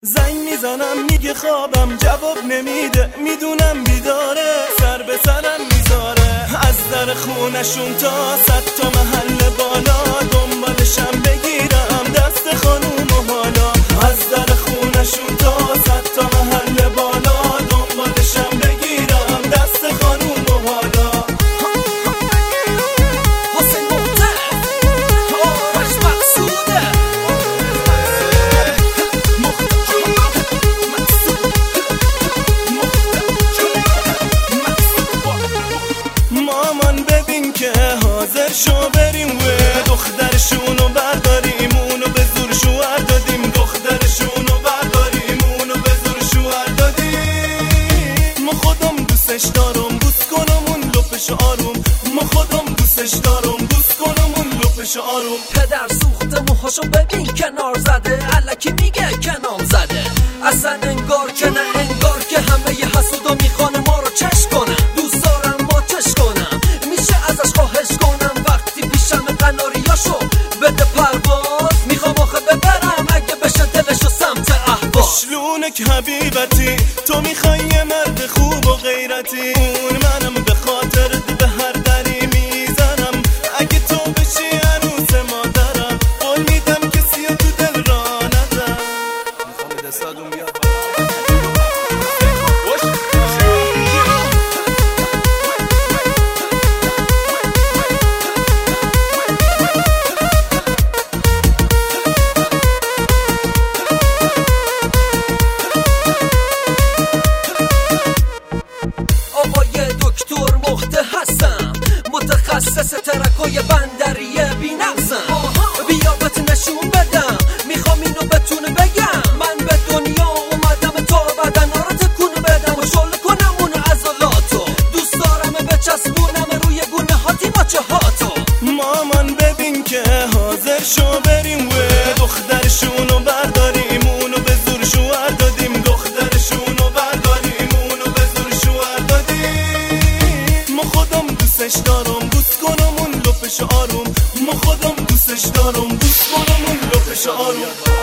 زنگ میزنم میگه خوابم جواب نمیده، میدونم بیداره، سر به سرم میذاره. از در خونشون تا 100 تا محل بالا دنبالشم بگیرم دست خانوم و حالا. از در خونشون تا 100 تا محل بالا دنبالشم بگیرم دست خانوم و حالا. حسین محتر آرش مقصوده مامان ببین که حاضر شو بریم و دخترشونو برداریم، اونو به زور شوهر دادیم. دخترشونو برداریم، اونو به زور شوهر دادیم. ما خودم دوستش دارم، بوس کنم اون لپش آروم. ما خودم دوستش دارم، بوس کنم اون لپش آروم. پدر سوخته موهاشو ببین کنار زده، الکی میگه کنام زده. اصلا انگار که نه انگار که همه ی حسودا میخوان ما رو چش کنن. دوست دارم ما چش کنم، میشه ازش خواهش کنم وقتی پیشم قناریاشو بده پرواز. میخوام آخه ببرم اگه بشه دلشو سمت اهواز. شلونک حبیبتی تو میخوای یه مرد خوب و غیرتی، اون منم به خاطر به هر دری میزنم. اگه تو بشی عروس مادرم قول میدم کسی تو دل را ندم. میخوام دستادون بیاد متخصص ترکای بندریه بی نقصم. بیا بهت نشون بدم، میخوام اینو بتونه بگم. من به دنیا اومدم تا بدنا رو تکون بدم و شل کنم اون عضلاتو. دوست دارم بچسبونم روی گونه هاتی ماچه هاتو. مامان ببین که حاضر شو بریم و دخترشونو برداریم، اونو به زور شوهر دادیم. دخترشونو برداریم، اونو به زور شوهر دادیم. ما خودم دوستش دارم، بوس کنم اون لپش آروم. ما خودم دوستش دارم، بوس کنم اون لپش آروم.